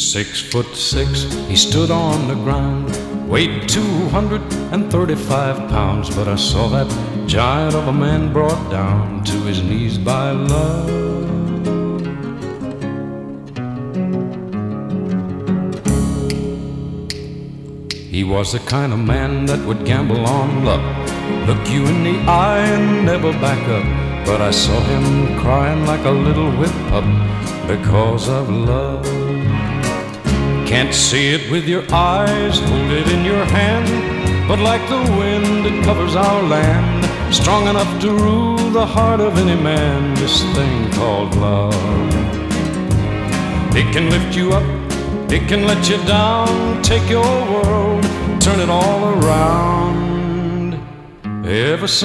6'6", he stood on the ground, weighed 235 pounds, but I saw that giant of a man brought down to his knees by love. He was the kind of man that would gamble on luck, look you in the eye and never back up. But I saw him crying like a little whip pup because of love. Can't see it with your eyes, hold it in your hand, but like the wind it covers our land, strong enough to rule the heart of any man, this thing called love. It can lift you up, it can let you down, take your world, turn it all around. Ever since